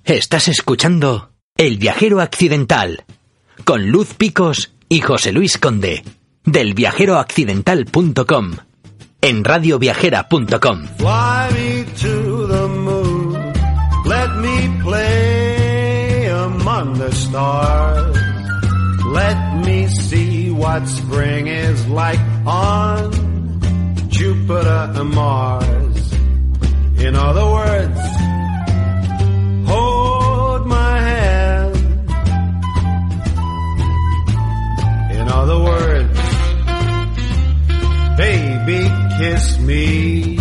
Estás escuchando El Viajero Accidental con Luz Picos y José Luis Conde del viajeroaccidental.com en radioviajera.com. Fly me to the moon, let me play among the stars, let me see what spring is like on Jupiter and Mars. In other words, hold my hand. In other words, baby, kiss me.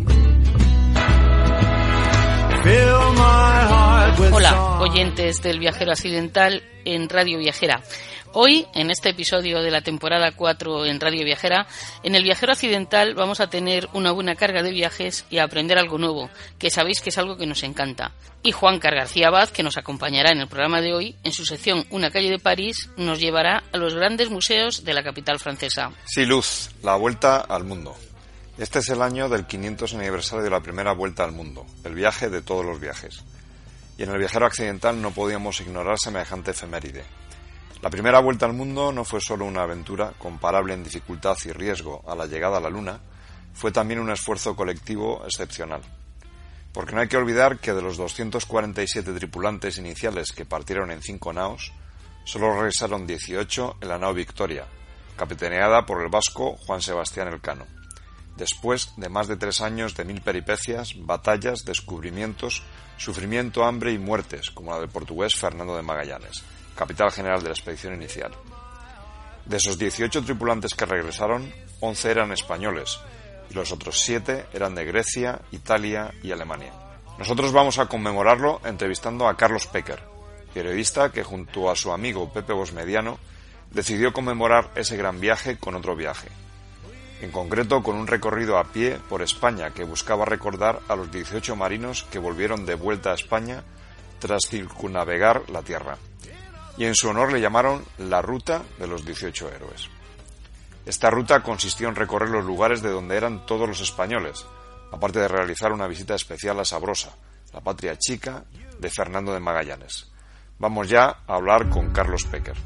Fill my heart with Hola, song. oyentes del Viajero Accidental en Radio Viajera. Hoy, en este episodio de la temporada 4 en Radio Viajera, en el Viajero Accidental vamos a tener una buena carga de viajes y a aprender algo nuevo, que sabéis que es algo que nos encanta. Y Juancar García Abad, que nos acompañará en el programa de hoy, en su sección Una calle de París, nos llevará a los grandes museos de la capital francesa. Sí, Luz, la vuelta al mundo. Este es el año del 500 aniversario de la primera vuelta al mundo, el viaje de todos los viajes. Y en el Viajero Accidental no podíamos ignorar semejante efeméride. La primera vuelta al mundo no fue solo una aventura comparable en dificultad y riesgo a la llegada a la Luna, fue también un esfuerzo colectivo excepcional. Porque no hay que olvidar que de los 247 tripulantes iniciales que partieron en 5 naos, solo regresaron 18 en la nao Victoria, capitaneada por el vasco Juan Sebastián Elcano. Después de más de 3 años de 1000 peripecias, batallas, descubrimientos, sufrimiento, hambre y muertes, como la del portugués Fernando de Magallanes, capitán general de la expedición inicial. De esos 18 tripulantes que regresaron, 11 eran españoles, y los otros 7 eran de Grecia, Italia y Alemania. Nosotros vamos a conmemorarlo entrevistando a Carlos Pecker, periodista que junto a su amigo Pepe Bosmediano decidió conmemorar ese gran viaje con otro viaje. En concreto con un recorrido a pie por España que buscaba recordar a los 18 marinos que volvieron de vuelta a España tras circunnavegar la Tierra. Y en su honor le llamaron la Ruta de los 18 Héroes. Esta ruta consistió en recorrer los lugares de donde eran todos los españoles, aparte de realizar una visita especial a Sabrosa, la patria chica de Fernando de Magallanes. Vamos ya a hablar con Carlos Pecker.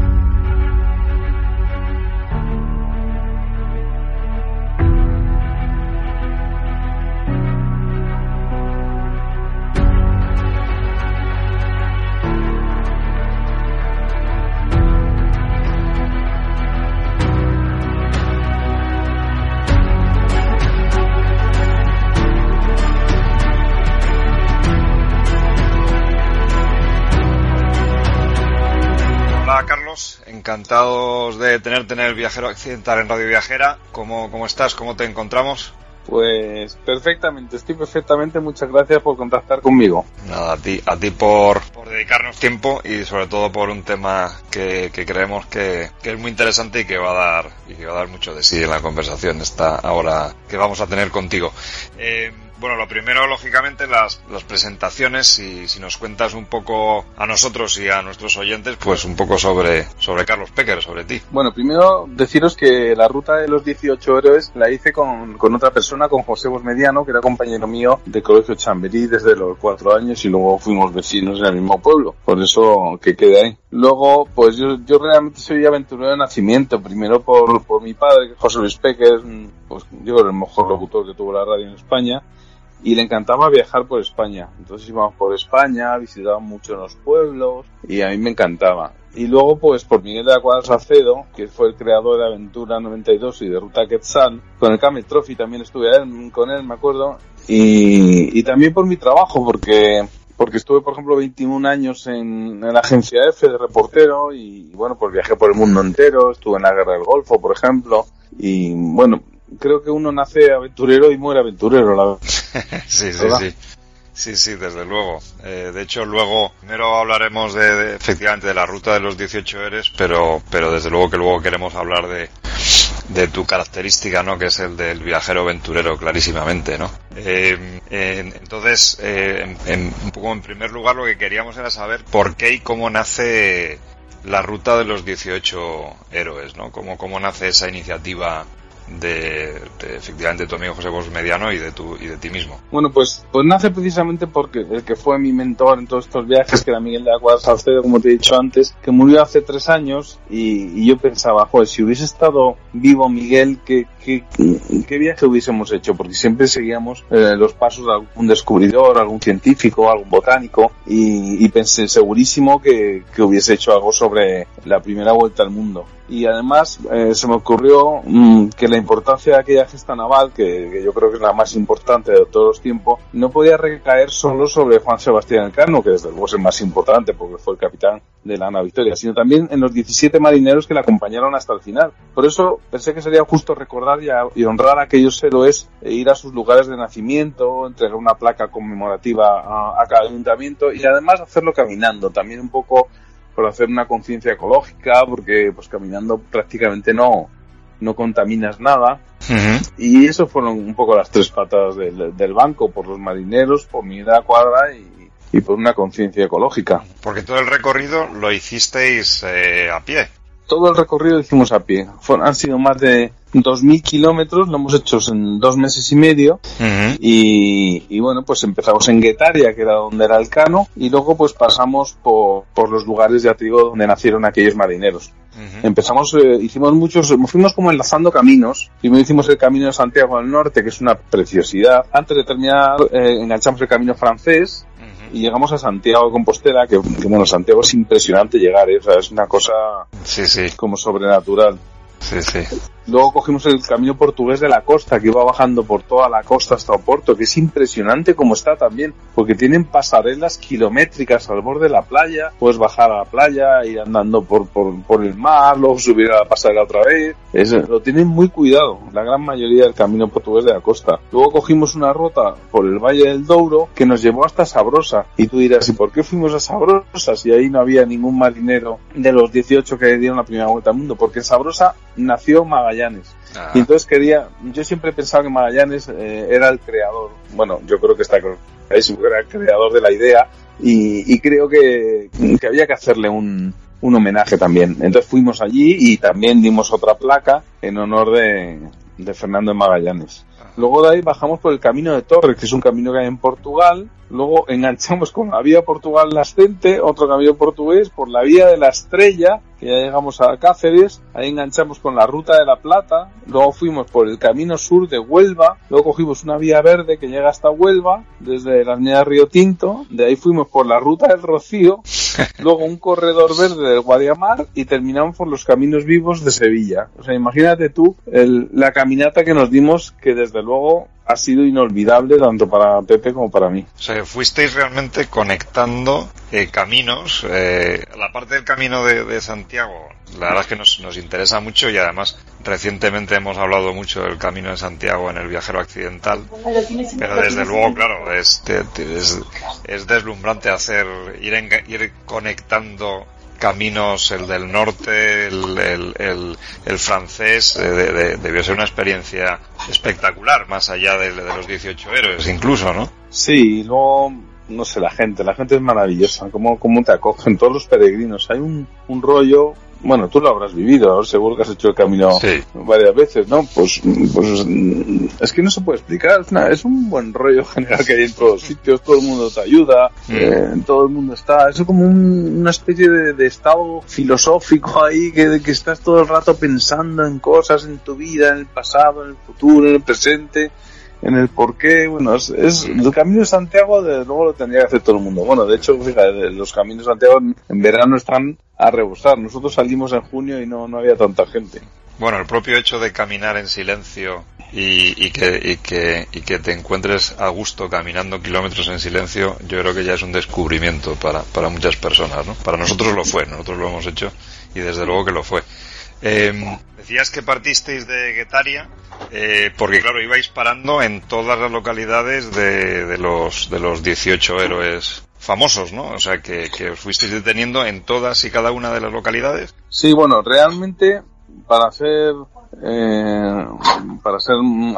Encantados de tenerte en el Viajero Accidental en Radio Viajera. ¿Cómo estás? ¿Cómo te encontramos? Pues perfectamente, estoy perfectamente. Muchas gracias por contactar conmigo. Nada, a ti por dedicarnos tiempo y sobre todo por un tema que creemos que es muy interesante y que va a dar mucho de sí en la conversación esta ahora que vamos a tener contigo. Bueno, lo primero, lógicamente, las presentaciones, si nos cuentas un poco a nosotros y a nuestros oyentes, pues un poco sobre Carlos Pecker, sobre ti. Bueno, primero deciros que la ruta de los 18 héroes la hice con otra persona, con José Bosmediano, que era compañero mío de Colegio Chamberí desde los 4 años y luego fuimos vecinos en el mismo pueblo. Por eso que quede ahí. Luego, pues yo realmente soy aventurero de nacimiento, primero por mi padre, que es José Luis Pecker, pues yo era el mejor locutor que tuvo la radio en España. Y le encantaba viajar por España. Entonces íbamos por España, visitábamos mucho los pueblos y a mí me encantaba. Y luego pues por Miguel de la Cuadra Salcedo, que fue el creador de Aventura 92 y de Ruta Quetzal, con el Camel Trophy también estuve con él, me acuerdo. Y también por mi trabajo, porque estuve, por ejemplo, 21 años en la agencia F de reportero y bueno, pues viajé por el mundo entero, estuve en la Guerra del Golfo, por ejemplo, y bueno, creo que uno nace aventurero y muere aventurero, la verdad. Sí, desde luego. De hecho, luego, primero hablaremos efectivamente de la ruta de los 18 héroes, pero desde luego que luego queremos hablar de tu característica, ¿no? Que es el del viajero aventurero, clarísimamente, ¿no? Entonces, un poco en primer lugar lo que queríamos era saber por qué y cómo nace la ruta de los 18 héroes, ¿no? Cómo nace esa iniciativa efectivamente tu amigo José Bosch Mediano y de ti mismo? Bueno, pues nace precisamente porque el que fue mi mentor en todos estos viajes, que era Miguel de la Cuadra Salcedo, como te he dicho antes, que murió hace 3 años, y yo pensaba, joder, si hubiese estado vivo Miguel, ¿qué viaje hubiésemos hecho? Porque siempre seguíamos los pasos de algún descubridor, algún científico, algún botánico, y pensé segurísimo que hubiese hecho algo sobre la primera vuelta al mundo. Y además se me ocurrió que la importancia de aquella gesta naval, que yo creo que es la más importante de todos los tiempos, no podía recaer solo sobre Juan Sebastián Elcano, que desde luego es el más importante porque fue el capitán de la Ana Victoria, sino también en los 17 marineros que la acompañaron hasta el final. Por eso pensé que sería justo recordar y honrar a aquellos héroes, ir a sus lugares de nacimiento, entregar una placa conmemorativa a cada ayuntamiento, y además hacerlo caminando, también un poco por hacer una conciencia ecológica, porque pues caminando prácticamente no contaminas nada. Uh-huh. Y eso fueron un poco las 3 patas del banco, por los marineros, por Miguel de la Cuadra y por una conciencia ecológica. Porque todo el recorrido lo hicisteis a pie. Todo el recorrido lo hicimos a pie. Han sido más de 2.000 kilómetros, lo hemos hecho en 2 meses y medio. Uh-huh. Y bueno, pues empezamos en Guetaria, que era donde era Elcano, y luego pues pasamos por los lugares, ya te digo, donde nacieron aquellos marineros. Uh-huh. Empezamos, fuimos como enlazando caminos. Primero hicimos el camino de Santiago del Norte, que es una preciosidad. Antes de terminar, enganchamos el camino francés. Y llegamos a Santiago de Compostela, que bueno, Santiago es impresionante llegar, o sea, es una cosa como sobrenatural. Sí, sí. Luego cogimos el camino portugués de la costa, que iba bajando por toda la costa hasta Oporto, que es impresionante como está también, porque tienen pasarelas kilométricas al borde de la playa. Puedes bajar a la playa, ir andando por el mar, luego subir a la pasarela otra vez. Lo tienen muy cuidado, la gran mayoría del camino portugués de la costa. Luego cogimos una ruta por el Valle del Douro que nos llevó hasta Sabrosa. Y tú dirás, ¿y por qué fuimos a Sabrosa si ahí no había ningún marinero de los 18 que dieron la primera vuelta al mundo? Porque en Sabrosa nació Magallanes. Y entonces yo siempre he pensado que Magallanes era el creador, bueno, yo creo que era el creador de la idea, y creo que había que hacerle un homenaje también. Entonces fuimos allí y también dimos otra placa en honor de Fernando de Magallanes. Luego de ahí bajamos por el Camino de Torres, que es un camino que hay en Portugal. Luego enganchamos con la vía Portugal-Nascente, otro camino portugués, por la vía de la Estrella, que ya llegamos a Cáceres. Ahí enganchamos con la Ruta de la Plata. Luego fuimos por el camino sur de Huelva. Luego cogimos una vía verde que llega hasta Huelva, desde la avenida Río Tinto. De ahí fuimos por la Ruta del Rocío. Luego un corredor verde del Guadiamar y terminamos por los caminos vivos de Sevilla. O sea, imagínate tú la caminata que nos dimos, que desde luego ha sido inolvidable tanto para Pepe como para mí. O sea, fuisteis realmente conectando caminos. La parte del camino de Santiago, la verdad es que nos interesa mucho, y además recientemente hemos hablado mucho del Camino de Santiago en el Viajero Accidental, pero desde luego, claro, es deslumbrante ir conectando caminos, el del norte, el francés. Debió ser una experiencia espectacular, más allá de los 18 héroes incluso, ¿no? Sí, luego, no sé, la gente es maravillosa, cómo te acogen todos los peregrinos. Hay un rollo, bueno, tú lo habrás vivido, seguro que has hecho el camino varias veces, ¿no? Pues es que no se puede explicar, es un buen rollo general que hay en todos los sitios, todo el mundo te ayuda, todo el mundo está, es como una especie de estado filosófico ahí, que estás todo el rato pensando en cosas, en tu vida, en el pasado, en el futuro, en el presente, en el porqué. Bueno, es el Camino de Santiago, desde luego lo tendría que hacer todo el mundo. Bueno, de hecho, fíjate, los caminos de Santiago en verano están a rebosar. Nosotros salimos en junio y no había tanta gente. Bueno, el propio hecho de caminar en silencio y que te encuentres a gusto caminando kilómetros en silencio, yo creo que ya es un descubrimiento para muchas personas, ¿no? Para nosotros lo fue, nosotros lo hemos hecho y desde luego que lo fue. Decías que partisteis de Guetaria, porque claro, ibais parando en todas las localidades de los 18 héroes famosos, ¿no? O sea, que os fuisteis deteniendo en todas y cada una de las localidades. Sí, bueno, realmente para estar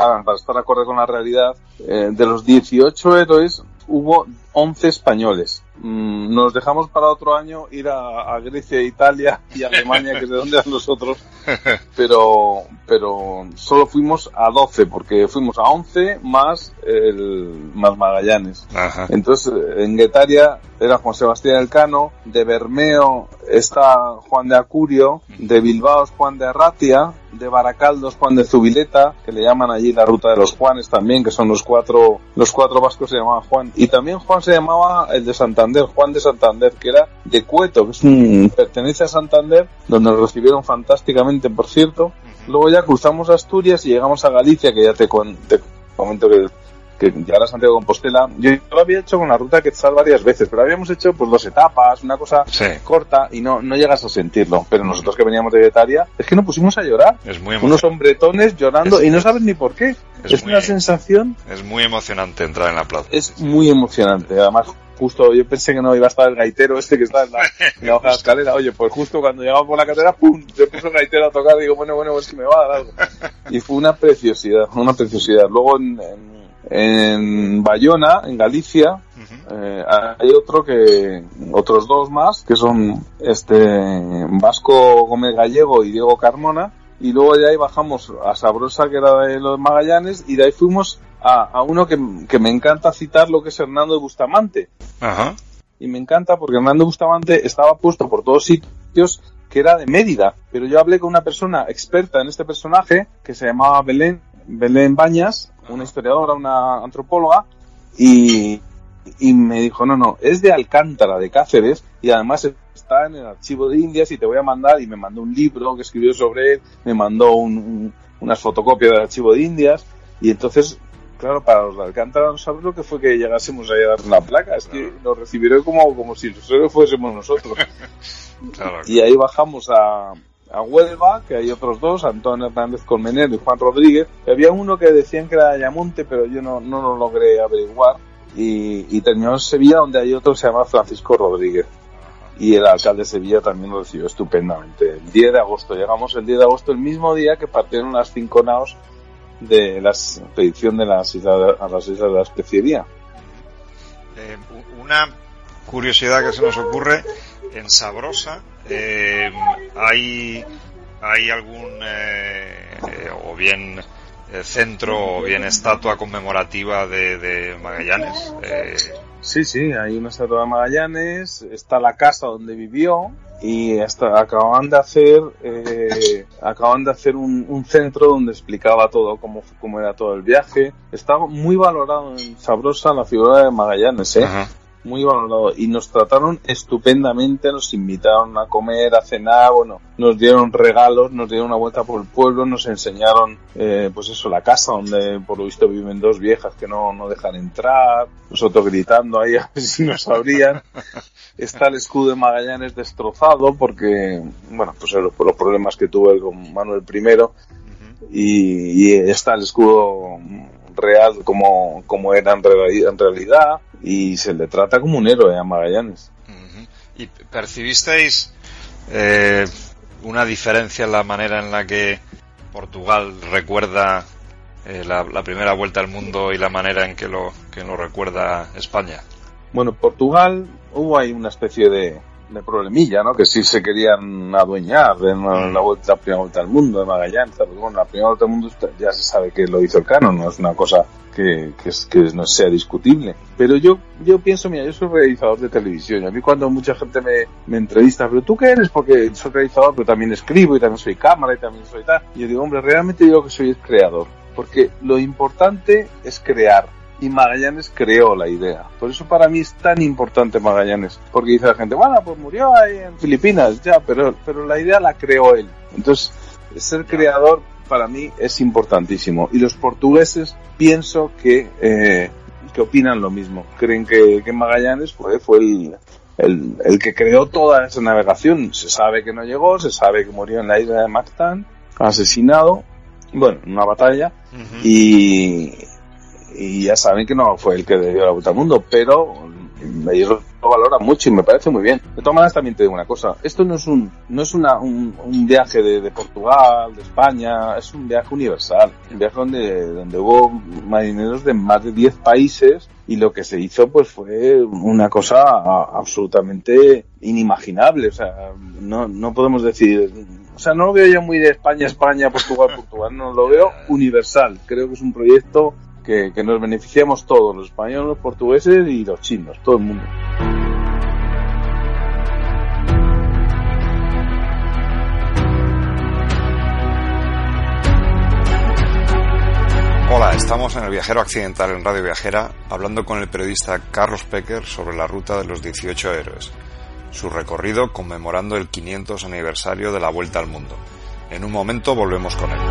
acorde con la realidad, de los 18 héroes hubo 11 españoles. nos dejamos para otro año ir a Grecia, Italia y Alemania, que es de donde eran nosotros, pero solo fuimos a 12, porque fuimos a 11 más Magallanes. Ajá. Entonces, en Guetaria era Juan Sebastián Elcano, de Bermeo está Juan de Acurio, de Bilbao es Juan de Arratia, de Baracaldo es Juan de Zubileta, que le llaman allí la ruta de los Juanes también, que son los cuatro vascos se llamaban Juan. Y también Juan se llamaba el de Santander, Juan de Santander, que era de Cueto, que pertenece a Santander, donde nos recibieron fantásticamente, por cierto. Luego ya cruzamos Asturias y llegamos a Galicia, que ya te comento que ya era Santiago de Compostela. Yo lo había hecho con la ruta Quetzal varias veces, pero habíamos hecho pues 2 etapas, una cosa corta, y no llegas a sentirlo. Pero nosotros que veníamos de Guetaria, es que nos pusimos a llorar. Es muy unos hombretones llorando y no sabes ni por qué. Es una sensación. Es muy emocionante entrar en la plaza. Es muy emocionante. Además, justo yo pensé que no iba a estar el gaitero este que está en la hoja de escalera. Oye, pues justo cuando llegamos por la carretera, ¡pum!, se puso el gaitero a tocar. Digo, bueno, pues que me va a dar algo. Y fue una preciosidad. Luego en Bayona, en Galicia, hay otros 2 más, que son Vasco Gómez Gallego y Diego Carmona, y luego de ahí bajamos a Sabrosa, que era de los Magallanes, y de ahí fuimos a uno que me encanta citar, lo que es Hernando de Bustamante. Ajá. Y me encanta porque Hernando de Bustamante estaba puesto por todos sitios, que era de Mérida, pero yo hablé con una persona experta en este personaje, que se llamaba Belén Bañas, una historiadora, una antropóloga, y me dijo, no, es de Alcántara, de Cáceres, y además está en el archivo de Indias, y te voy a mandar, y me mandó un libro que escribió sobre él, me mandó unas fotocopias del archivo de Indias, y entonces, claro, para los de Alcántara no sabes lo que fue que llegásemos ahí a dar una placa, es que nos recibieron como si nosotros fuésemos nosotros. Claro. Y ahí bajamos a Huelva, que hay otros 2, Antonio Hernández Colmenero y Juan Rodríguez. Había uno que decían que era de Ayamonte, pero yo no lo logré averiguar. Y terminó en Sevilla, donde hay otro que se llama Francisco Rodríguez. Y el alcalde de Sevilla también lo recibió estupendamente. El 10 de agosto, llegamos el 10 de agosto, el mismo día que partieron las 5 naos de la expedición a las islas de la Especiería. Una curiosidad que se nos ocurre, en Sabrosa hay algún o bien centro o bien estatua conmemorativa de Magallanes. Sí, hay una estatua de Magallanes, está la casa donde vivió, y acaban de hacer un centro donde explicaba todo, cómo era todo el viaje. Estaba muy valorado en Sabrosa la figura de Magallanes, Ajá. Muy valorado, y nos trataron estupendamente, nos invitaron a comer, a cenar, nos dieron regalos, nos dieron una vuelta por el pueblo, nos enseñaron la casa donde por lo visto viven 2 viejas que no dejan entrar, nosotros gritando ahí a ver si nos abrían. Está el escudo de Magallanes destrozado porque, por los problemas que tuvo él con Manuel I, y está el escudo real como era en realidad, y se le trata como un héroe a Magallanes. ¿Y percibisteis una diferencia en la manera en la que Portugal recuerda la primera vuelta al mundo y la manera en que lo recuerda España? Bueno, Portugal hubo ahí una especie de problemilla, ¿no? Que sí se querían adueñar de la primera vuelta al mundo de Magallanes. Pero la primera vuelta al mundo ya se sabe que lo hizo Elcano, no es una cosa que no sea discutible. Pero yo pienso, yo soy realizador de televisión, y a mí cuando mucha gente me entrevista, ¿pero tú qué eres? Porque soy realizador, pero también escribo, y también soy cámara, y también soy tal. Y yo digo, hombre, realmente yo que soy el creador, porque lo importante es crear. Y Magallanes creó la idea. Por eso para mí es tan importante Magallanes. Porque dice la gente, pues murió ahí en Filipinas, ya, pero la idea la creó él. Entonces, ser creador para mí es importantísimo. Y los portugueses pienso que opinan lo mismo. Creen que Magallanes fue el que creó toda esa navegación. Se sabe que no llegó, se sabe que murió en la isla de Mactán, asesinado, en una batalla, y ya saben que no fue el que dio la vuelta al mundo, pero ellos lo valoran mucho y me parece muy bien. De todas maneras, también te digo una cosa, esto no es un viaje de Portugal, de España, es un viaje universal, un viaje donde hubo marineros de más de 10 países y lo que se hizo pues fue una cosa absolutamente inimaginable. O sea, no podemos decir, o sea, no lo veo yo muy de España, Portugal, no, lo veo universal. Creo que es un proyecto que nos beneficiamos todos, los españoles, los portugueses y los chinos, todo el mundo. Hola, estamos en El Viajero Accidental en Radio Viajera, hablando con el periodista Carlos Pecker sobre la ruta de los 18 héroes, su recorrido conmemorando el 500 aniversario de la Vuelta al Mundo. En un momento volvemos con él.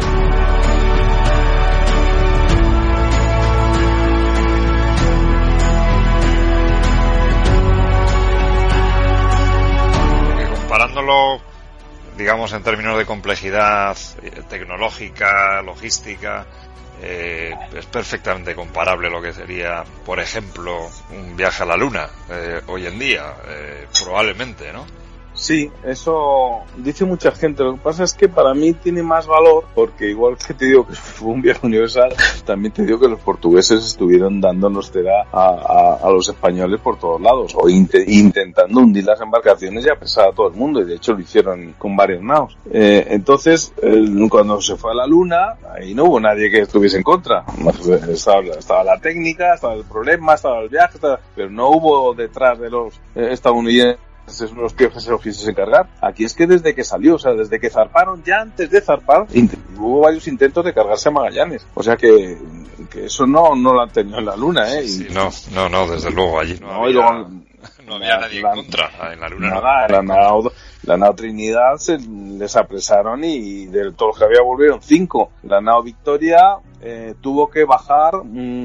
Comparándolo, digamos, en términos de complejidad tecnológica, logística, es perfectamente comparable lo que sería, por ejemplo, un viaje a la Luna hoy en día, probablemente, ¿no? Sí, eso dice mucha gente. Lo que pasa es que para mí tiene más valor porque igual que te digo que fue un viaje universal, también te digo que los portugueses estuvieron dándonos cera a los españoles por todos lados o intentando hundir las embarcaciones y apresar a todo el mundo, y de hecho lo hicieron con varios naos. Entonces, cuando se fue a la Luna, ahí no hubo nadie que estuviese en contra. Estaba la técnica, estaba el problema, estaba el viaje, pero no hubo detrás de los estadounidenses los que se lo quisiesen cargar. Aquí es que desde que salió, o sea, desde que zarparon, ya antes de zarpar, hubo varios intentos de cargarse a Magallanes. O sea que eso no lo han tenido en la Luna, ¿eh? Sí, no, desde luego, allí no había nadie en contra, en la Luna nada, no. La nao Trinidad les apresaron y de todos los que había volvieron 5. La nao Victoria tuvo que bajar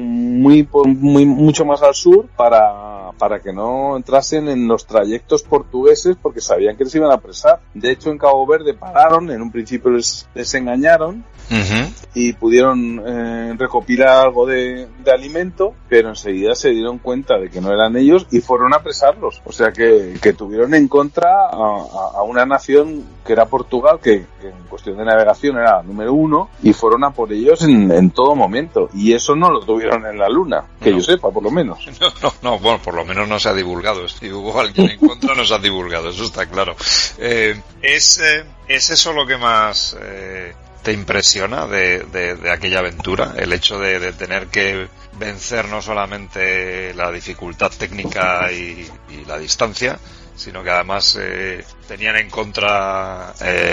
mucho más al sur para que no entrasen en los trayectos portugueses porque sabían que les iban a apresar. De hecho, en Cabo Verde pararon, en un principio les engañaron. Uh-huh. Y pudieron recopilar algo de alimento, pero enseguida se dieron cuenta de que no eran ellos y fueron a apresarlos. O sea que tuvieron en contra a una nación que era Portugal, que en cuestión de navegación era la número 1, y fueron a por ellos en todo momento. Y eso no lo tuvieron en la Luna, que yo sepa, por lo menos. No, bueno, por lo menos no se ha divulgado. Si hubo alguien en contra, no se ha divulgado, eso está claro. ¿Es eso lo que más te impresiona de aquella aventura? El hecho de tener que vencer no solamente la dificultad técnica y la distancia, sino que además tenían en contra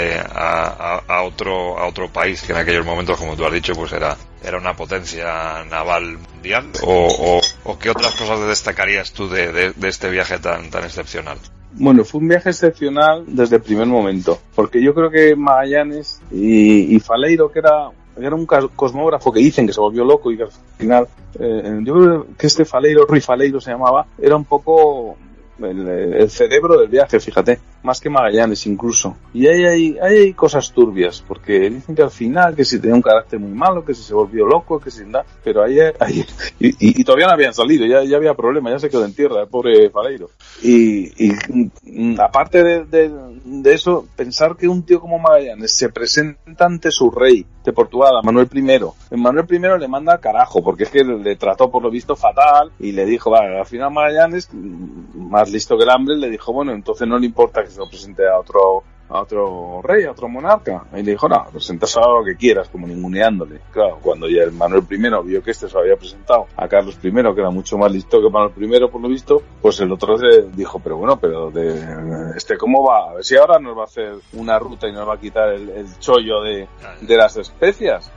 a otro país que en aquellos momentos, como tú has dicho, pues era una potencia naval mundial. ¿O qué otras cosas destacarías tú de este viaje tan excepcional? Bueno, fue un viaje excepcional desde el primer momento, porque yo creo que Magallanes y Faleiro, que era un cosmógrafo que dicen que se volvió loco y que al final, yo creo que Rui Faleiro se llamaba, era un poco el cerebro del viaje, fíjate, más que Magallanes incluso. Y hay cosas turbias, porque dicen que al final, que si tenía un carácter muy malo, que si se volvió loco, que si nada, pero y todavía no habían salido, ya había problemas, ya se quedó en tierra el pobre Faleiro. Y aparte de eso, pensar que un tío como Magallanes se presenta ante su rey de Portugal, a Manuel I. Manuel I le manda al carajo, porque es que le trató por lo visto fatal, y le dijo, vale, al final Magallanes, más listo que el hambre, le dijo, bueno, entonces no le importa que se lo presente a otro rey, a otro monarca. Y le dijo, no, presentas a lo que quieras, como ninguneándole. Claro, cuando ya el Manuel I vio que se había presentado a Carlos I, que era mucho más listo que Manuel I, por lo visto, pues el otro dijo, pero bueno, ¿cómo va? A ver si ahora nos va a hacer una ruta y nos va a quitar el chollo de las especias.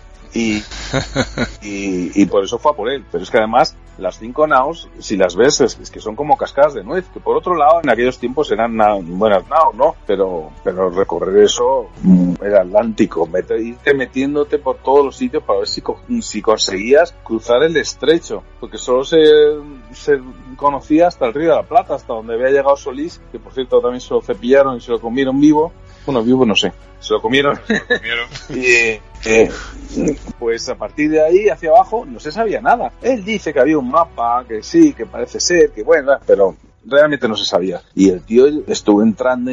Y por eso fue a por él. Pero es que además las 5 naos, si las ves, es que son como cascadas de nuez, que por otro lado en aquellos tiempos eran buenas naos, ¿no? Pero recorrer eso era Atlántico, irte metiéndote por todos los sitios para ver si conseguías cruzar el estrecho, porque solo se conocía hasta el Río de la Plata, hasta donde había llegado Solís, que por cierto también se lo cepillaron y se lo comieron vivo. Bueno, vivo no sé. Se lo comieron. Y pues a partir de ahí hacia abajo no se sabía nada. Él dice que había un mapa, que sí, que parece ser, que bueno, pero realmente no se sabía. Y el tío estuvo entrando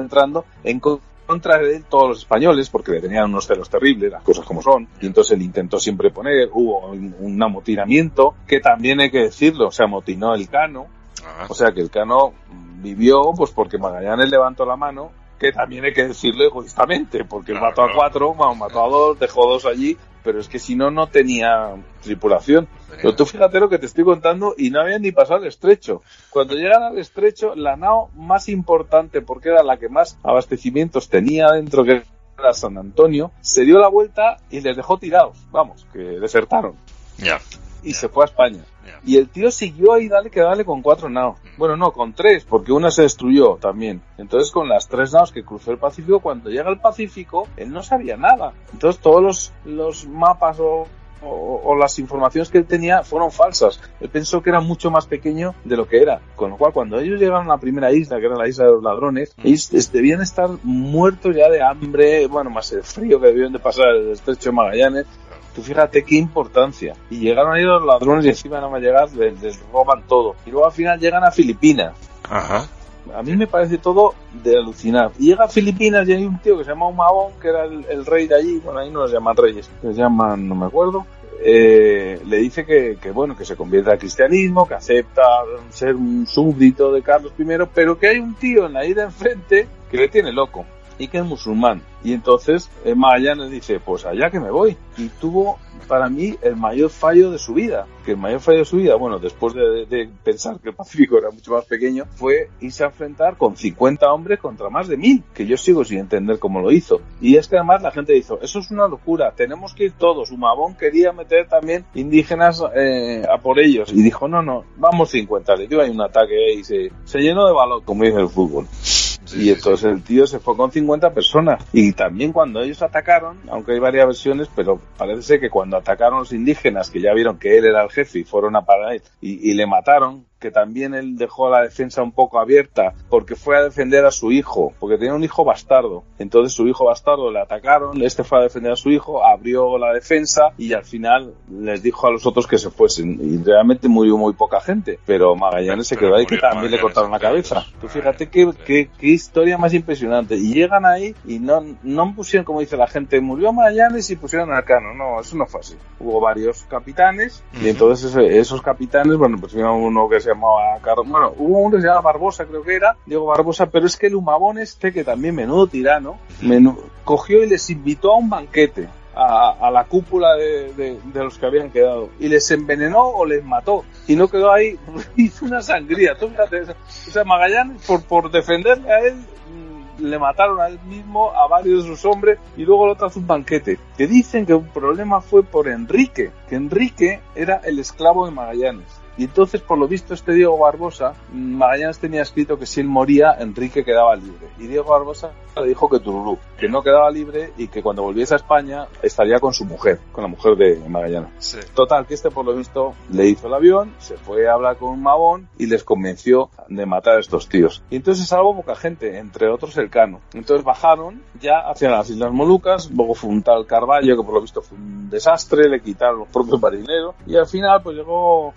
en contra de él todos los españoles, porque le tenían unos celos terribles, las cosas como son, y entonces él intentó siempre hubo un amotinamiento, que también hay que decirlo, se amotinó el Cano, o sea que el Cano vivió pues porque Magallanes levantó la mano, que también hay que decirlo egoístamente, porque él mató a 4, mató a 2, dejó 2 allí, pero es que si no tenía tripulación. Pero tú fíjate lo que te estoy contando y no habían ni pasado el estrecho. Cuando llegan al estrecho, la nao más importante, porque era la que más abastecimientos tenía dentro, que era San Antonio, se dio la vuelta y les dejó tirados. Vamos, que desertaron. Ya. Y se fue a España. Y el tío siguió ahí, dale con 4 naos. Bueno, no, con 3, porque una se destruyó también. Entonces, con las 3 naos que cruzó el Pacífico, cuando llega al Pacífico, él no sabía nada. Entonces, todos los mapas o las informaciones que él tenía fueron falsas. Él pensó que era mucho más pequeño de lo que era. Con lo cual, cuando ellos llegaron a la primera isla, que era la isla de los ladrones, ellos debían estar muertos ya de hambre, bueno, más el frío que debían de pasar el estrecho de Magallanes. Tú fíjate qué importancia. Y llegaron ahí los ladrones y encima no van a llegar, les roban todo. Y luego al final llegan a Filipinas. Ajá. A mí me parece todo de alucinar. Y llega a Filipinas y hay un tío que se llama Humabón, que era el rey de allí. Bueno, ahí no los llaman reyes, les llaman, no me acuerdo. Le dice que bueno, que se convierte al cristianismo, que acepta ser un súbdito de Carlos I, pero que hay un tío en la isla enfrente que le tiene loco y que es musulmán. Y entonces Magallanes dice, pues allá que me voy. Y tuvo para mí el mayor fallo de su vida. Que el mayor fallo de su vida, bueno, después de pensar que el Pacífico era mucho más pequeño, fue irse a enfrentar con 50 hombres contra más de 1000, que yo sigo sin entender cómo lo hizo. Y es que además la gente dijo, eso es una locura, tenemos que ir todos. Humabón quería meter también indígenas a por ellos. Y dijo, no, vamos 50. Le dio ahí un ataque y se llenó de valor, como dice el fútbol. Y entonces el tío se fue con 50 personas. Y también cuando ellos atacaron, aunque hay varias versiones, pero parece ser que cuando atacaron los indígenas, que ya vieron que él era el jefe y fueron a parar él, y le mataron, que también él dejó la defensa un poco abierta porque fue a defender a su hijo, porque tenía un hijo bastardo. Entonces su hijo bastardo le atacaron, este fue a defender a su hijo, abrió la defensa y al final les dijo a los otros que se fuesen. Y realmente murió muy poca gente, pero Magallanes se quedó ahí, que también le cortaron la cabeza. Tú fíjate qué historia más impresionante. Y llegan ahí y no pusieron, como dice la gente, murió Magallanes y pusieron al Cano. No, eso no fue así. Hubo varios capitanes y entonces esos capitanes, bueno, pues uno que se llamaba Carlos, bueno, hubo uno que se llamaba Barbosa, creo que era, Diego Barbosa, pero es que el Humabón que también menudo tirano, cogió y les invitó a un banquete a la cúpula de los que habían quedado y les envenenó o les mató y no quedó ahí, hizo una sangría. Tú fíjate, o sea, Magallanes por defenderle a él le mataron a él mismo, a varios de sus hombres, y luego el otro hace un banquete. Que dicen que un problema fue por Enrique, que Enrique era el esclavo de Magallanes. Y entonces, por lo visto, este Diego Barbosa, Magallanes tenía escrito que si él moría, Enrique quedaba libre. Y Diego Barbosa le dijo que tururú, que no quedaba libre y que cuando volviese a España estaría con su mujer, con la mujer de Magallanes. Sí. Total, que por lo visto, le hizo el avión, se fue a hablar con Humabón y les convenció de matar a estos tíos. Y entonces salvó poca gente, entre otros el Cano. Entonces bajaron ya hacia las Islas Molucas, luego fue un tal Carballo, que por lo visto fue un desastre, le quitaron los propios marineros, y al final pues llegó...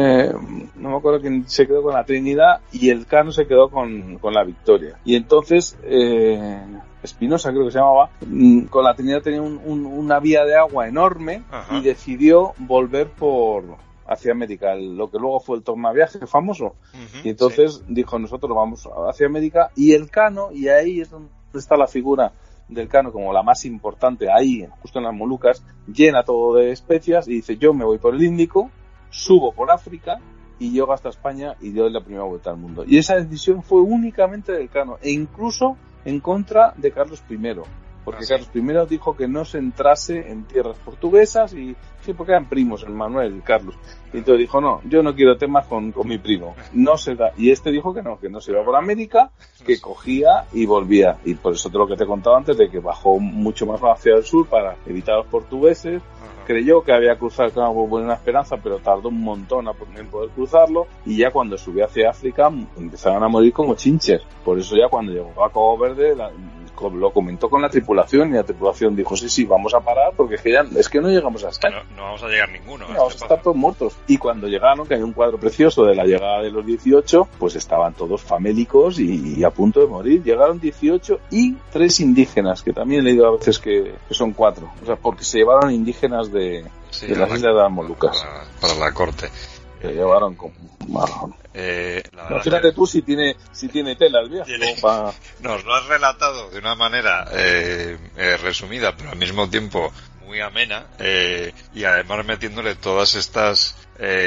no me acuerdo quién se quedó con la Trinidad y el Cano se quedó con la Victoria. Y entonces Espinosa, creo que se llamaba, con la Trinidad tenía una vía de agua enorme. Ajá. Y decidió volver hacia América, lo que luego fue el tornaviaje famoso. Y entonces dijo, nosotros vamos hacia América, y el Cano, y ahí es donde está la figura del Cano como la más importante, ahí justo en las Molucas, llena todo de especias y dice, yo me voy por el Índico, subo por África y llego hasta España y doy la primera vuelta al mundo. Y esa decisión fue únicamente del Cano, e incluso en contra de Carlos I, porque Carlos I dijo que no se entrase en tierras portuguesas, y sí, porque eran primos, el Manuel y Carlos. Y entonces dijo, no, yo no quiero temas con mi primo, no se da. Y este dijo que no se iba por América, que cogía y volvía. Y por eso te lo que te he contado antes, de que bajó mucho más hacia el sur para evitar a los portugueses. Creyó que había cruzado el Canal de Buena Esperanza, pero tardó un montón en poder cruzarlo, y ya cuando subió hacia África empezaron a morir como chinches. Por eso ya cuando llegó a Cabo Verde lo comentó con la tripulación y la tripulación dijo, sí, vamos a parar porque es que no llegamos a estar. No vamos a llegar ninguno. No, vamos a estar todos muertos. Y cuando llegaron, que hay un cuadro precioso de la llegada de los 18, pues estaban todos famélicos y a punto de morir. Llegaron 18 y 3 indígenas, que también he leído a veces que son 4. O sea, porque se llevaron indígenas de las islas de las Molucas. Para la corte. Se llevaron como... Imagínate tú si tiene tela el viaje. Nos lo has relatado de una manera resumida, pero al mismo tiempo muy amena, y además metiéndole todas estas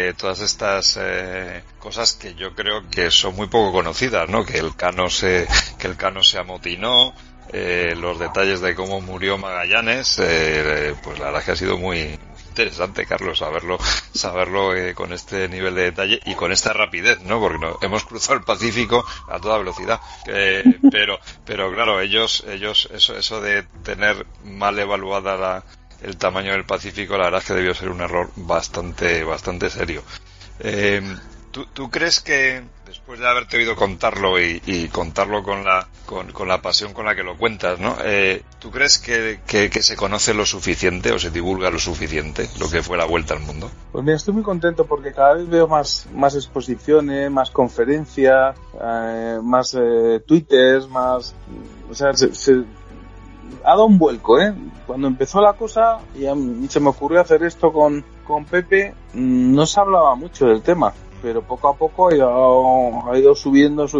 cosas que yo creo que son muy poco conocidas, ¿no? Que el Cano se amotinó, los detalles de cómo murió Magallanes, pues la verdad es que ha sido muy interesante, Carlos, saberlo con este nivel de detalle y con esta rapidez, ¿no? Porque hemos cruzado el Pacífico a toda velocidad, pero claro, ellos eso de tener mal evaluada el tamaño del Pacífico, la verdad es que debió ser un error bastante serio. ¿Tú crees que, después de haberte oído contarlo y contarlo con la pasión con la que lo cuentas, ¿no? ¿Tú crees que se conoce lo suficiente o se divulga lo suficiente lo que fue la vuelta al mundo? Pues mira, estoy muy contento porque cada vez veo más exposiciones, más conferencias, más twitters, más... O sea, se ha dado un vuelco, ¿eh? Cuando empezó la cosa y se me ocurrió hacer esto con Pepe, no se hablaba mucho del tema, pero poco a poco ha ido subiendo,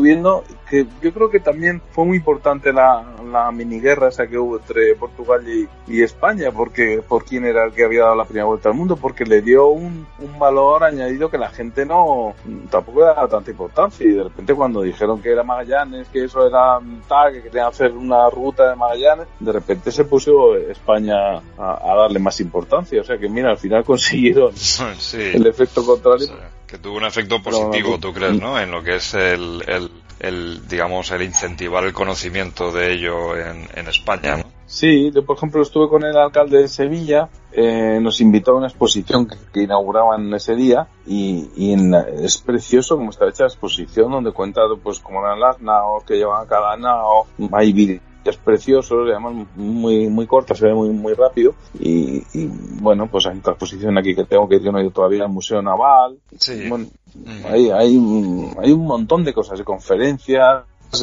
que yo creo que también fue muy importante la miniguerra esa que hubo entre Portugal y España, porque por quién era el que había dado la primera vuelta al mundo, porque le dio un valor añadido que la gente tampoco le daba tanta importancia, y de repente cuando dijeron que era Magallanes, que eso era tal, que querían hacer una ruta de Magallanes, de repente se puso España a darle más importancia, o sea que mira, al final consiguieron el efecto contrario. Sí. Que tuvo un efecto positivo, ¿tú crees, no? En lo que es digamos, el incentivar el conocimiento de ello en España, ¿no? Sí, yo por ejemplo estuve con el alcalde de Sevilla, nos invitó a una exposición que inauguraban ese día y es precioso como está hecha la exposición, donde cuenta pues cómo eran las naos, que llevan a cada nao, hay vídeos preciosos, además muy corta, se ve muy rápido y bueno, pues hay otra exposición aquí que tengo que ir, yo no he ido todavía al Museo Naval. Sí. Bueno, hay un montón de cosas, de conferencias,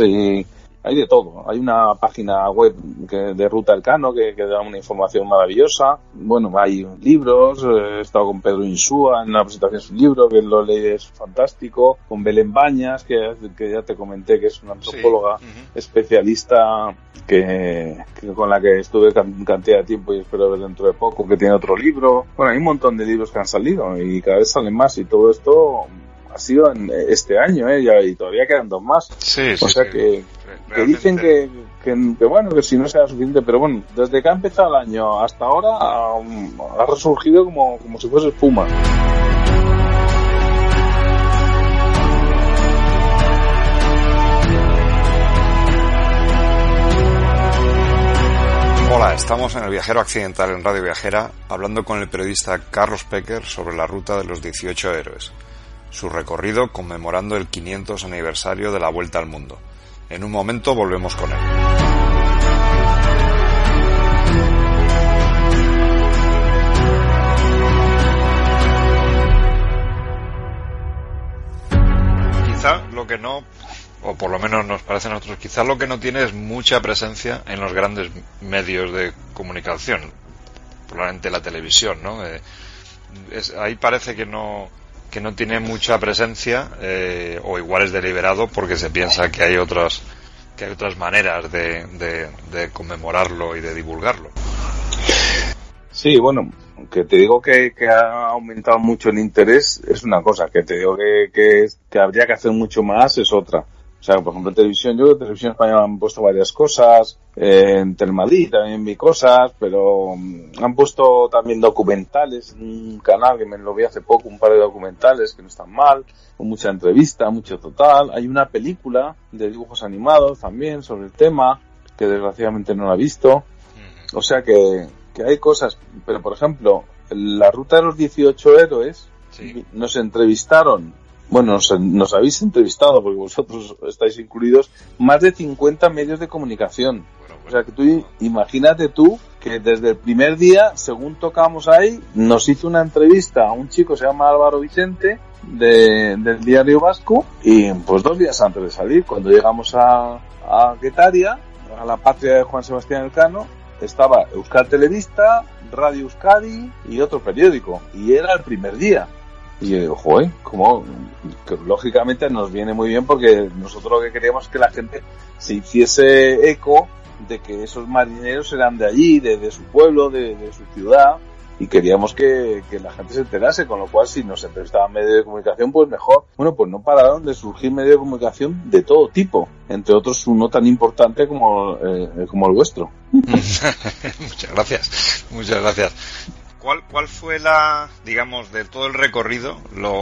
hay de todo. Hay una página web de Ruta del Cano que da una información maravillosa. Bueno, hay libros, he estado con Pedro Insúa en la presentación de su libro, que lo leí, es fantástico, con Belén Bañas, que ya te comenté que es una antropóloga especialista que con la que estuve cantidad de tiempo y espero ver dentro de poco, que tiene otro libro. Bueno, hay un montón de libros que han salido y cada vez salen más, y todo esto ha sido en este año, y todavía quedan 2 más. Sí, o sea que dicen que bueno, que si no será suficiente, pero bueno, desde que ha empezado el año hasta ahora ha resurgido como si fuese espuma. Hola, estamos en El Viajero Accidental en Radio Viajera, hablando con el periodista Carlos Pecker sobre la ruta de los 18 héroes, su recorrido conmemorando el 500 aniversario de la Vuelta al Mundo. En un momento volvemos con él. Quizá lo que no, o por lo menos nos parece a nosotros, quizá lo que no tiene es mucha presencia en los grandes medios de comunicación, probablemente la televisión, ¿no? Ahí parece que no tiene mucha presencia, o igual es deliberado porque se piensa que hay otras maneras de conmemorarlo y de divulgarlo. Sí, bueno, que te digo que ha aumentado mucho el interés es una cosa, que te digo que habría que hacer mucho más es otra. O sea, por ejemplo, en televisión española han puesto varias cosas, en Telemadrid también vi cosas, pero han puesto también documentales, un canal que me lo vi hace poco, un par de documentales que no están mal, con mucha entrevista, mucho total. Hay una película de dibujos animados también sobre el tema, que desgraciadamente no la he visto. O sea que hay cosas, pero por ejemplo, la ruta de los 18 héroes, nos entrevistaron bueno, nos habéis entrevistado, porque vosotros estáis incluidos, más de 50 medios de comunicación. O sea, que tú, imagínate tú, que desde el primer día, según tocamos ahí, nos hizo una entrevista a un chico que se llama Álvaro Vicente, del Diario Vasco, y pues 2 días antes de salir, cuando llegamos a Guetaria, a la patria de Juan Sebastián Elcano, estaba Euskal Telebista, Radio Euskadi y otro periódico, y era el primer día. Y yo digo, joder, como que lógicamente nos viene muy bien, porque nosotros lo que queríamos es que la gente se hiciese eco de que esos marineros eran de allí, de su pueblo, de su ciudad, y queríamos que la gente se enterase, con lo cual si nos entrevistaban medios de comunicación, pues mejor. Bueno, pues no pararon de surgir medios de comunicación de todo tipo, entre otros uno tan importante como el vuestro. Muchas gracias. ¿Cuál fue digamos, de todo el recorrido,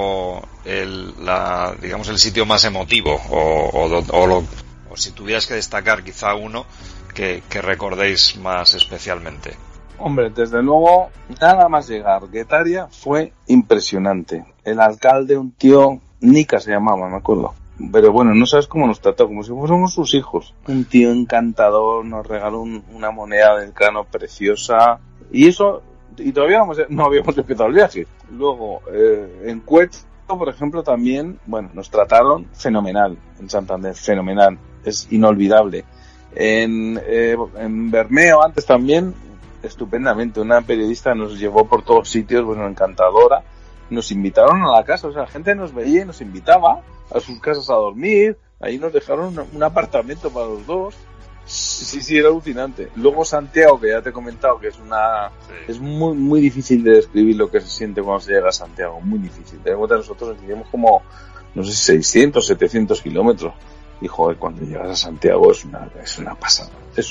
digamos, el sitio más emotivo, o si tuvieras que destacar quizá uno que recordéis más especialmente? Hombre, desde luego, nada más llegar Guetaria fue impresionante. El alcalde, un tío, Nica se llamaba, me acuerdo. Pero bueno, no sabes cómo nos trató, como si fuésemos sus hijos. Un tío encantador, nos regaló una moneda del Cano preciosa. Y todavía no habíamos empezado el viaje. Luego, en Cueto, por ejemplo, también, bueno, nos trataron fenomenal. En Santander, fenomenal. Es inolvidable. En Bermeo, antes también, estupendamente. Una periodista nos llevó por todos sitios, bueno, encantadora. Nos invitaron a la casa, o sea, la gente nos veía y nos invitaba a sus casas a dormir. Ahí nos dejaron un apartamento para los dos. Sí, era alucinante. Luego Santiago, que ya te he comentado que es muy muy difícil de describir lo que se siente cuando se llega a Santiago, muy difícil. Ten en cuenta, nosotros teníamos como, no sé, 600, 700 kilómetros. Y joder, cuando llegas a Santiago es una pasada.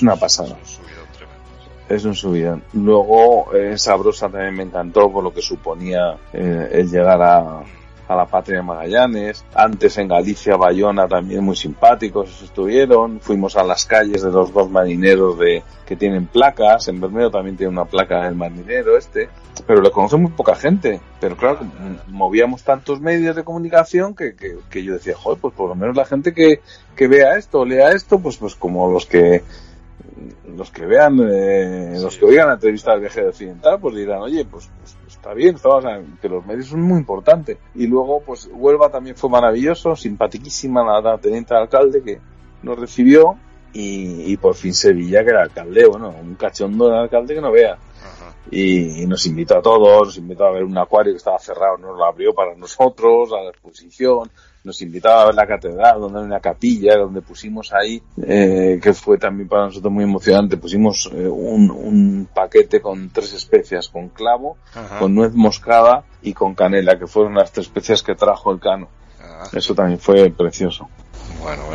Es un subidón. Luego, Sabrosa también me encantó por lo que suponía el llegar a la patria de Magallanes. Antes en Galicia, Bayona, también muy simpáticos estuvieron. Fuimos a las calles de los 2 marineros que tienen placas. En Bermeo también tiene una placa del marinero pero le conoce muy poca gente. Pero claro, movíamos tantos medios de comunicación que yo decía, joder, pues por lo menos la gente que vea esto o lea esto, pues como los que vean, los que oigan la entrevista del viajero occidental, pues dirán, oye, pues está bien, o sea, que los medios son muy importantes. Y luego, pues Huelva también fue maravilloso, simpaticísima la teniente alcalde que nos recibió, y por fin Sevilla, que era alcalde, bueno, un cachondo de alcalde que no vea. Y nos invitó a todos, nos invitó a ver un acuario que estaba cerrado, nos lo abrió para nosotros, a la exposición. Nos invitaba a ver la catedral, donde hay una capilla, donde pusimos ahí, que fue también para nosotros muy emocionante. Pusimos un paquete con 3 especias, con clavo, con nuez moscada y con canela, que fueron las 3 especias que trajo el Cano. Eso también fue precioso. Bueno.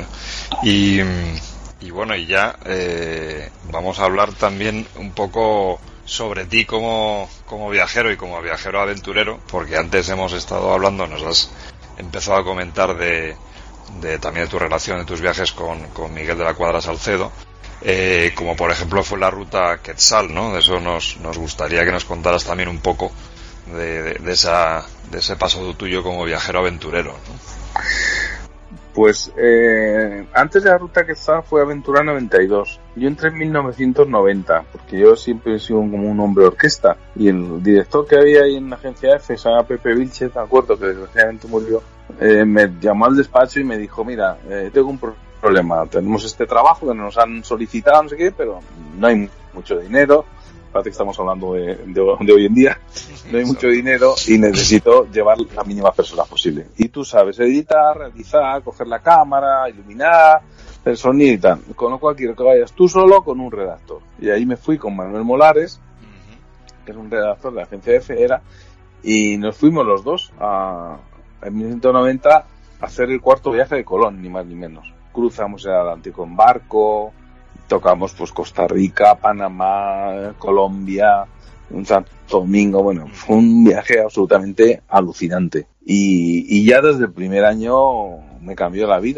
Y bueno, y ya vamos a hablar también un poco sobre ti como viajero y como viajero aventurero, porque antes hemos estado hablando, nos has empezado a comentar de también de tu relación, de tus viajes con Miguel de la Cuadra Salcedo, como por ejemplo fue la ruta Quetzal, ¿no? De eso nos gustaría que nos contaras también un poco de ese paso tuyo como viajero aventurero, ¿no? Pues antes de la ruta Quetzal fue Aventura 92. Yo entré en 1990, porque yo siempre he sido como un hombre orquesta, y el director que había ahí en la agencia F, se llama Pepe Vilchez, me acuerdo, que desgraciadamente murió, me llamó al despacho y me dijo, mira, tengo un problema, tenemos este trabajo que nos han solicitado, no sé qué, pero no hay mucho dinero. Parece que estamos hablando de hoy en día. No hay mucho dinero y necesito llevar la mínima persona posible. Y tú sabes editar, realizar, coger la cámara, iluminar, el sonido y tal. Con lo cual quiero que vayas tú solo con un redactor. Y ahí me fui con Manuel Molares, que es un redactor de la agencia F, y nos fuimos los dos en 1990 a hacer el 4º viaje de Colón, ni más ni menos. Cruzamos el Atlántico en barco, tocamos pues Costa Rica, Panamá, Colombia, un Santo Domingo. Bueno, fue un viaje absolutamente alucinante. Y ya desde el primer año me cambió la vida.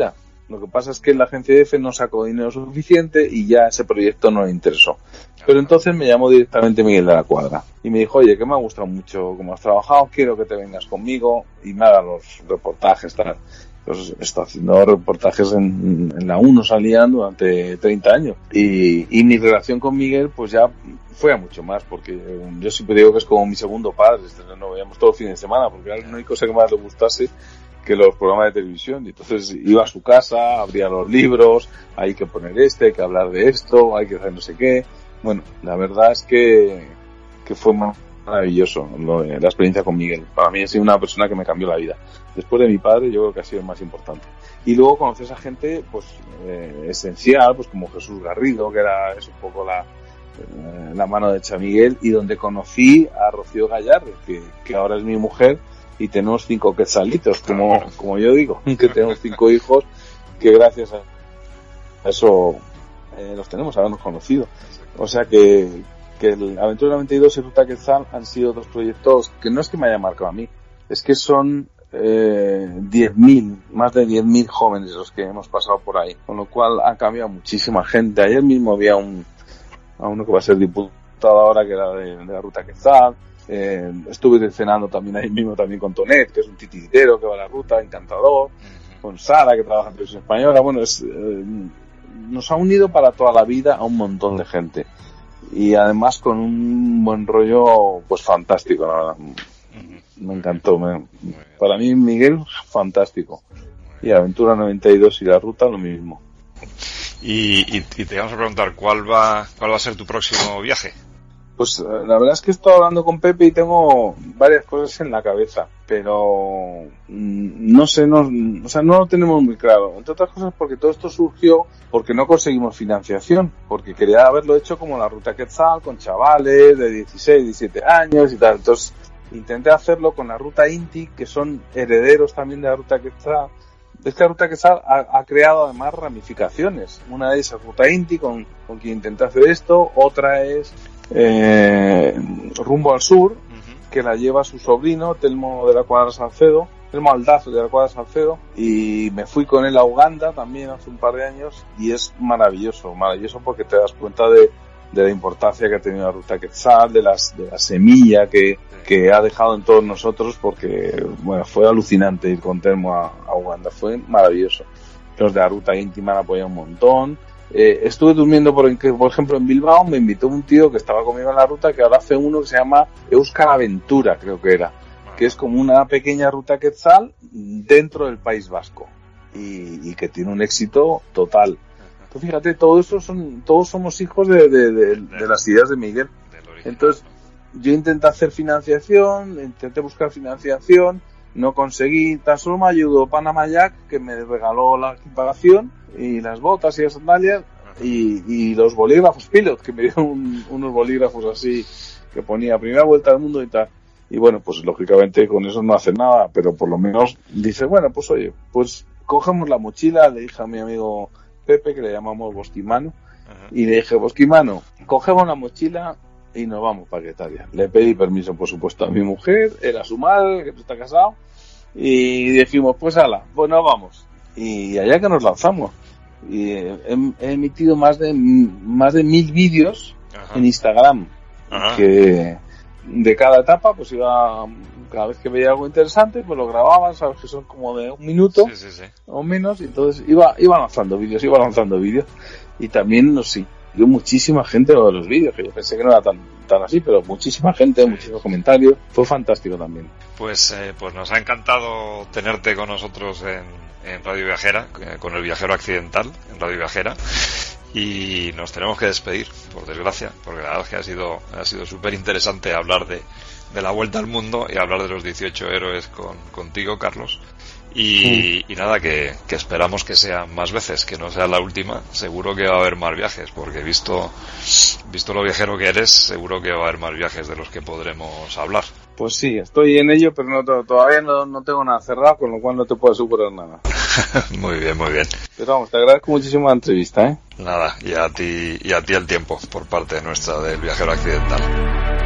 Lo que pasa es que la agencia EDF no sacó dinero suficiente y ya ese proyecto no le interesó. Pero entonces me llamó directamente Miguel de la Cuadra y me dijo, oye, que me ha gustado mucho cómo has trabajado, quiero que te vengas conmigo y me hagas los reportajes, tal. Pues está haciendo reportajes en la 1, salían durante 30 años. Y mi relación con Miguel, pues ya fue a mucho más, porque yo siempre digo que es como mi segundo padre. Nos veíamos todos los fines de semana, porque era la única cosa que más le gustase que los programas de televisión. Y entonces iba a su casa, abría los libros, hay que poner hay que hablar de esto, hay que hacer no sé qué. Bueno, la verdad es que fue maravilloso la experiencia con Miguel. Para mí ha sido una persona que me cambió la vida. Después de mi padre, yo creo que ha sido el más importante. Y luego conoces a gente pues esencial, pues como Jesús Garrido, que era un poco la mano de Miguel, y donde conocí a Rocío Gallardo, que ahora es mi mujer, y tenemos 5 quetzalitos, como yo digo, que tenemos 5 hijos, que gracias a eso los tenemos, habernos conocido. O sea que el Aventura 92 y Ruta Quetzal han sido 2 proyectos que no es que me haya marcado a mí, es que son 10.000, más de 10.000 jóvenes los que hemos pasado por ahí, con lo cual ha cambiado muchísima gente. Ayer mismo había a uno que va a ser diputado ahora, que era de la Ruta Quetzal. Estuve cenando también ahí mismo también con Tonet, que es un titiritero que va a la ruta, encantador, con Sara, que trabaja en Televisión Española. Bueno, nos ha unido para toda la vida a un montón de gente, y además con un buen rollo pues fantástico, la verdad. Me encantó. Para mí Miguel, fantástico, y Aventura 92 y la ruta lo mismo. Y te vamos a preguntar ¿cuál va a ser tu próximo viaje? Pues la verdad es que he estado hablando con Pepe y tengo varias cosas en la cabeza, pero no sé, no lo tenemos muy claro. Entre otras cosas porque todo esto surgió porque no conseguimos financiación, porque quería haberlo hecho como la Ruta Quetzal, con chavales de 16, 17 años y tal. Entonces intenté hacerlo con la Ruta Inti, que son herederos también de la Ruta Quetzal. Es que la Ruta Quetzal ha creado además ramificaciones. Una de ellas es Ruta Inti, con quien intenté hacer esto. Otra es Rumbo al Sur, que la lleva su sobrino, Telmo de la Cuadra Salcedo, Telmo Aldaz de la Cuadra Salcedo, y me fui con él a Uganda también hace un par de años, y es maravilloso porque te das cuenta de la importancia que ha tenido la Ruta Quetzal, de la semilla que ha dejado en todos nosotros, porque bueno, fue alucinante ir con Telmo a Uganda, fue maravilloso. Los de la Ruta Íntima me apoyan un montón. Estuve durmiendo, por ejemplo, en Bilbao. Me invitó un tío que estaba conmigo en la ruta, que ahora hace uno que se llama Euskal Aventura, creo que era, que es como una pequeña Ruta Quetzal dentro del País Vasco, y que tiene un éxito total. Entonces, fíjate, todos somos hijos de las ideas de Miguel. Entonces, yo intenté buscar financiación, no conseguí, tan solo me ayudó Panama Jack, que me regaló la equiparación y las botas y las sandalias y los bolígrafos Pilot, que me dieron unos bolígrafos así que ponía primera vuelta al mundo y tal. Y bueno, pues lógicamente con eso no hace nada, pero por lo menos dice, bueno, pues oye, pues cogemos la mochila. Le dije a mi amigo Pepe, que le llamamos Bosquimano, y le dije, Bosquimano, cogemos la mochila y nos vamos para Guetaria. Le pedí permiso, por supuesto, a mi mujer, él a su madre, que está casado, y dijimos, pues ala, pues nos vamos. Y allá que nos lanzamos. Y he emitido más de 1000 vídeos en Instagram, que de cada etapa, pues cada vez que veía algo interesante, pues lo grababa, sabes que son como de 1 minuto o menos, y entonces iba lanzando vídeos, y también nos siguió muchísima gente lo de los vídeos, que yo pensé que no era tan así, pero muchísima gente, muchísimos comentarios, fue fantástico también. Pues nos ha encantado tenerte con nosotros en Radio Viajera, con el Viajero Accidental en Radio Viajera, y nos tenemos que despedir, por desgracia, porque la verdad es que ha sido súper interesante hablar de la vuelta al mundo y hablar de los 18 héroes contigo, Carlos. Y nada, que esperamos que sean más veces, que no sea la última. Seguro que va a haber más viajes, porque visto lo viajero que eres, seguro que va a haber más viajes de los que podremos hablar. Pues sí, estoy en ello, pero todavía no tengo nada cerrado, con lo cual no te puedo asegurar nada. Muy bien, muy bien. Pero vamos, te agradezco muchísimo la entrevista, Nada, y a ti el tiempo por parte nuestra del Viajero Accidental.